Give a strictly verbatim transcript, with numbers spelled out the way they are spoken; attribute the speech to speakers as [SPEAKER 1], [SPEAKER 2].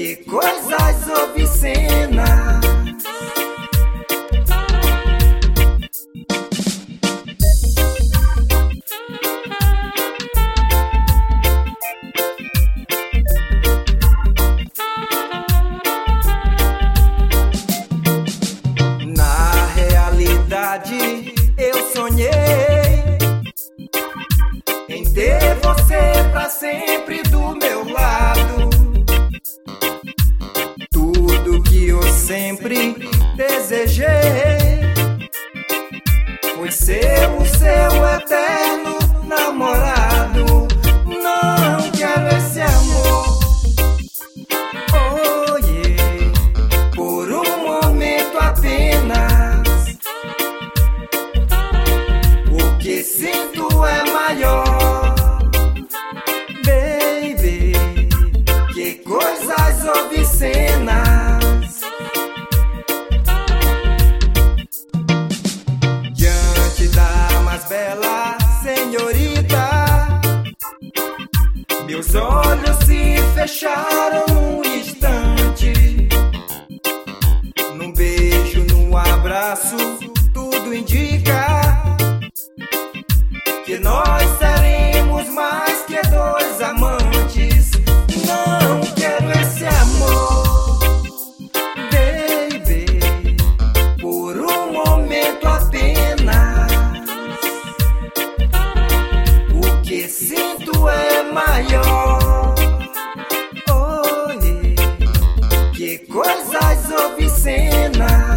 [SPEAKER 1] Que coisas obscenas. Na realidade, eu sonhei em ter você pra sempre do meu lado. Tudo que eu sempre desejei foi ser o seu eterno namorado. Não quero esse amor, oh yeah, por um momento apenas. O que sinto é maior, baby. Que coisas obscenas. Diante da mais bela senhorita, meus olhos se fecharam num instante. Num beijo, num abraço, tudo indica que nós seremos mais que dois amantes. Não quero esse amor, baby, por um momento apenas. O que sinto é maior, oh, yeah. Que coisas obscenas.